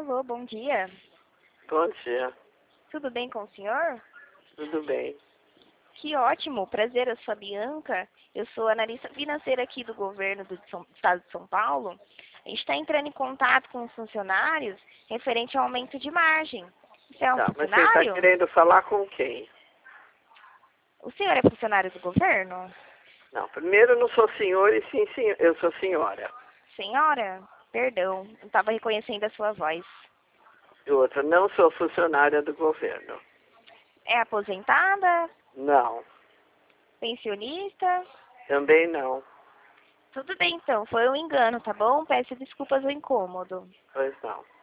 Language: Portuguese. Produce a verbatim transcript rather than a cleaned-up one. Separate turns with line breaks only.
Alô, bom dia.
Bom dia,
Tudo bem com o senhor?
tudo bem?
Que ótimo, prazer, eu sou a Bianca. Eu sou analista financeira aqui do governo do São- estado de São Paulo. A gente está entrando em contato com os funcionários referente ao aumento de margem. Você é um
Tá, mas você está
funcionário?
querendo falar com quem?
O senhor é funcionário do governo?
Não, primeiro eu não sou senhor e sim, sim eu sou senhora.
Senhora? Perdão, não estava reconhecendo a sua voz.
E outra, não sou funcionária do governo.
É aposentada?
Não,
Pensionista?
também não.
Tudo bem então, foi um engano, tá bom? Peço desculpas ao incômodo.
Pois não.